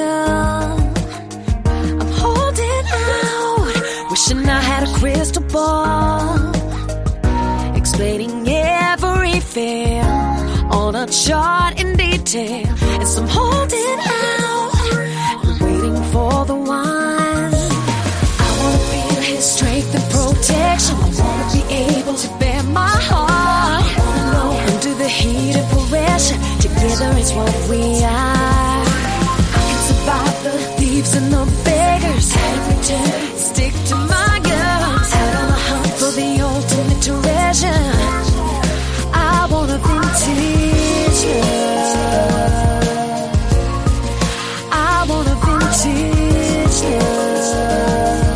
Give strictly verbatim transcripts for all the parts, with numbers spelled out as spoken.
physical. I'm holding out, wishing I had a crystal ball, explaining every fail on a chart in detail. As I'm holding out, waiting for the one. I wanna feel his strength and protection. I wanna be able to bear my heart. I wanna know under the heat of pressure, together it's what we are. I can survive the thieves and the beggars. Every turn, stick to my guns. Out on the hunt for the ultimate treasure. I want a vintage love. I want a vintage love.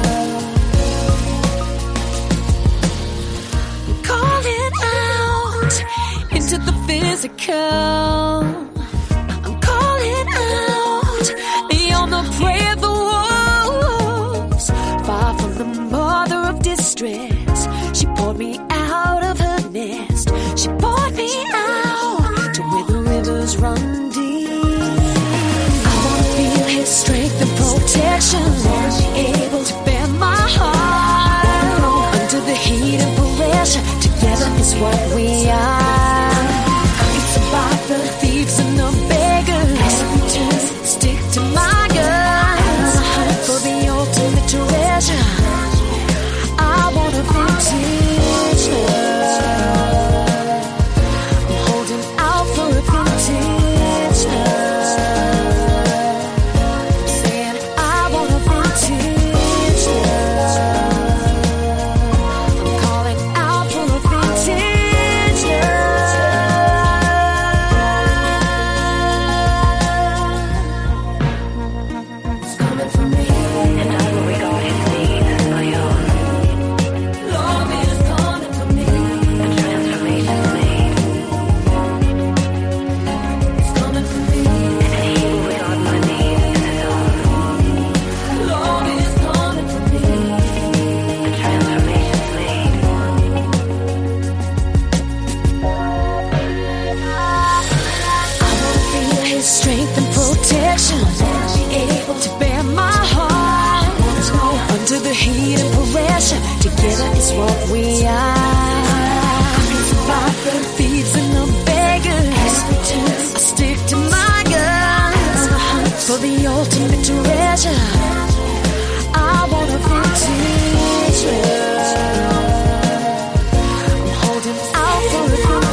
I'm calling out into the physical. I'm calling out beyond the prey of the wolves. Far from the mother of distress, she poured me out of her nest. She poured me out to where the rivers run deep. I wanna feel his strength and protection. Wanna be able to bear my heart. Under the heat and pressure, together is what we are. I can survive the thieves and the beggars. Just stick to my guns. Hunt for the ultimate treasure. I want a vintage love. I'm holding out for a vintage love. Saying I want a vintage love. I'm calling out for a vintage love. It's coming from me, and I will regard his needs as my own. Love is coming from me. A transformation made. It's coming from me, and he will regard my needs as his own. Love is coming from me. A transformation made. I wanna feel his strength and protection. Wanna be able to bear my heart. Wanna go under the heat and pressure. Together is what we are. I can survive the thieves and the beggars. I stick to my guns. On a hunt for the ultimate treasure. I want a vintage love. I'm holding out for a vintage